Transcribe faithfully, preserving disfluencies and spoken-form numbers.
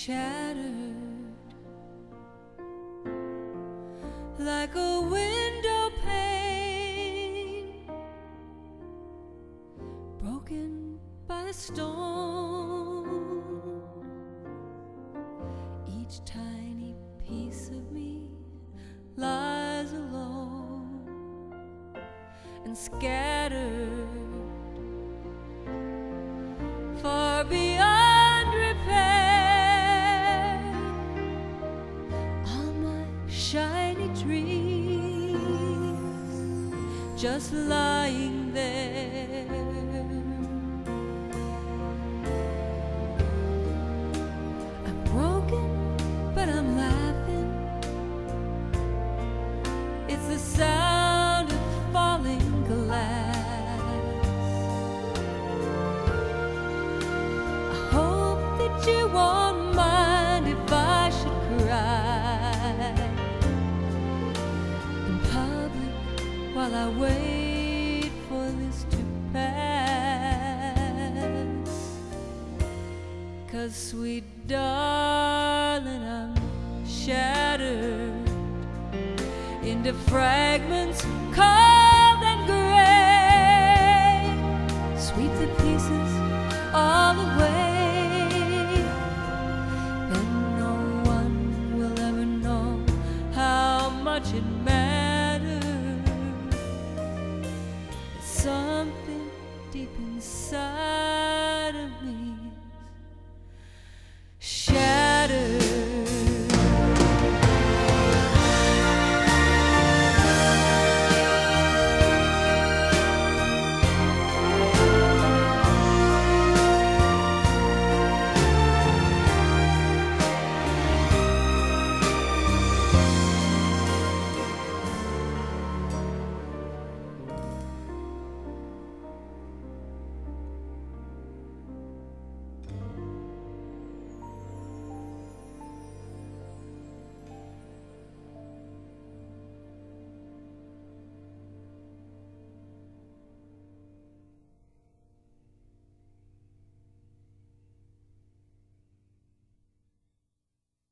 shattered like a window pane broken by a storm. Each tiny piece of me lies alone and scattered far beyond repair. All my shiny dreams just lying there. I'm broken, but I'm laughing. It's the sound of falling glass. You won't mind if I should cry in public while I wait for this to pass. 'Cause sweet darling, I'm shattered into fragments cold and gray. Sweep the pieces all away. It matters. Something deep inside of me